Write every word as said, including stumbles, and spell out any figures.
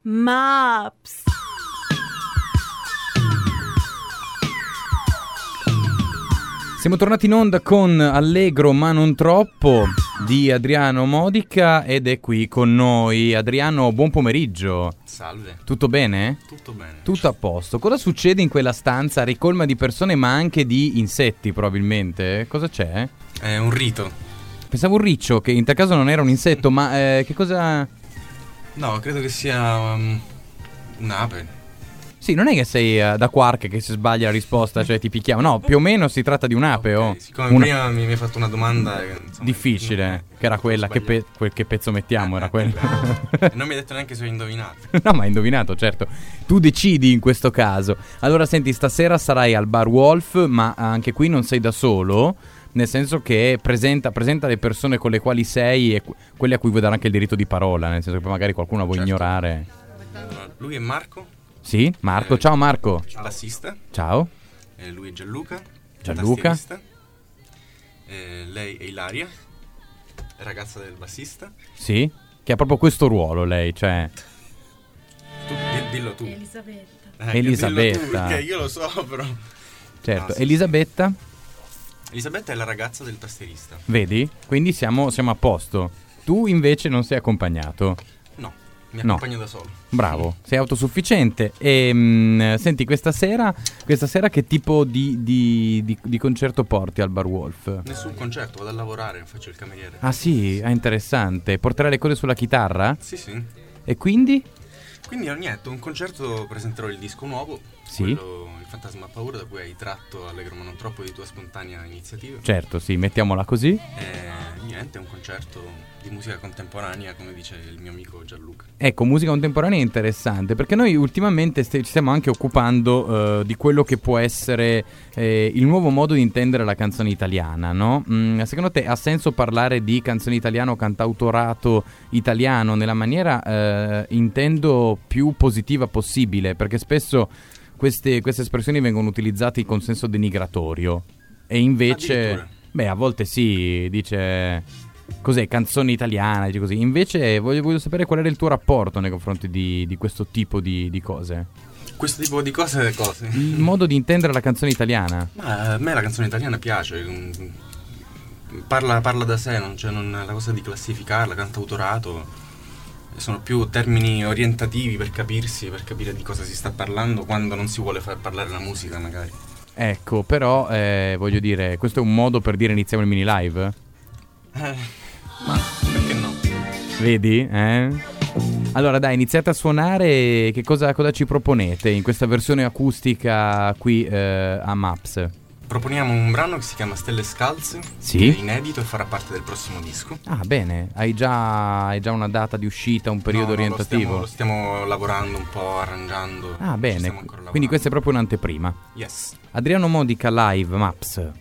Maps. Siamo tornati in onda con Allegro ma non troppo di Adriano Modica ed è qui con noi. Adriano, buon pomeriggio. Salve. Tutto bene? Tutto bene. Tutto a posto. Cosa succede in quella stanza ricolma di persone ma anche di insetti probabilmente? Cosa c'è? È un rito. Pensavo un riccio, che in tal caso non era un insetto, ma eh, che cosa... No, credo che sia um, un'ape. Sì, non è che sei uh, da Quark che si sbaglia la risposta, cioè ti picchiamo. No, più o meno si tratta di un'ape. Okay, Oh. siccome Una... prima mi, mi hai fatto una domanda che, insomma, difficile, non, che era quella, che, pe- quel, che pezzo mettiamo, eh, era eh, quello. eh, non mi hai detto neanche se ho indovinato. No, ma hai indovinato, certo. Tu decidi in questo caso. Allora, senti, stasera sarai al Bar Wolf, ma anche qui non sei da solo, nel senso che presenta, presenta le persone con le quali sei e que- quelle a cui vuoi dare anche il diritto di parola, nel senso che poi magari qualcuno vuoi Certo. ignorare. Allora, lui è Marco. Sì, Marco, Eh, ciao Marco. Bassista. Ciao. Eh, lui è Gianluca. Gianluca. tastierista. Eh, lei è Ilaria, ragazza del bassista. Sì, che ha proprio questo ruolo lei, cioè... Tu, di- dillo tu. Elisabetta. Eh, Elisabetta. dillo tu, perché io lo so, però. Certo, Ah, sì, Elisabetta, Elisabetta è la ragazza del tastierista. vedi? Quindi siamo, siamo a posto. Tu invece non sei accompagnato. No, mi No. accompagno da solo. Bravo, sei autosufficiente. E mh, senti, questa sera, questa sera che tipo di, di, di, di concerto porti al Bar Wolf? Nessun concerto, vado a lavorare, faccio il cameriere. Ah sì, ah, interessante. Porterai le cose sulla chitarra? Sì, sì. E quindi? Quindi no, niente, un concerto presenterò il disco nuovo, Sì. quello Il fantasma ha paura, da cui hai tratto Allegro ma non troppo di tua spontanea iniziativa. Certo, sì, mettiamola così. E niente, è un concerto di musica contemporanea, come dice il mio amico Gianluca. Ecco, musica contemporanea è interessante perché noi ultimamente st- ci stiamo anche occupando eh, di quello che può essere eh, il nuovo modo di intendere la canzone italiana, no? Mm, secondo te ha senso parlare di canzone italiana o cantautorato italiano nella maniera, eh, intendo, più positiva possibile? Perché spesso queste, queste espressioni vengono utilizzate con senso denigratorio e invece, Addirittura. beh, a volte sì, dice... Cos'è? Canzone italiana, dice così. Invece voglio, voglio sapere qual era il tuo rapporto nei confronti di, di questo tipo di, di cose. Questo tipo di cose, cose. Il modo di intendere la canzone italiana. Ma a me la canzone italiana piace, mm, parla, parla da sé, non c'è non, la cosa di classificarla, cantautorato. Sono più termini orientativi per capirsi, per capire di cosa si sta parlando quando non si vuole far parlare la musica magari. Ecco, però eh, voglio dire, questo è un modo per dire iniziamo il mini live? Eh, ma perché no? Vedi? Eh? Allora dai, iniziate a suonare. Che cosa, cosa ci proponete in questa versione acustica qui eh, a Maps? Proponiamo un brano che si chiama Stelle Scalze, Sì. che è inedito e farà parte del prossimo disco. Ah, bene, hai già, hai già una data di uscita, un periodo No, no, orientativo? Lo stiamo, lo stiamo lavorando un po', arrangiando. Ah, Ci bene, stiamo ancora lavorando. quindi questa è proprio un'anteprima. Yes. Adriano Modica live, Maps.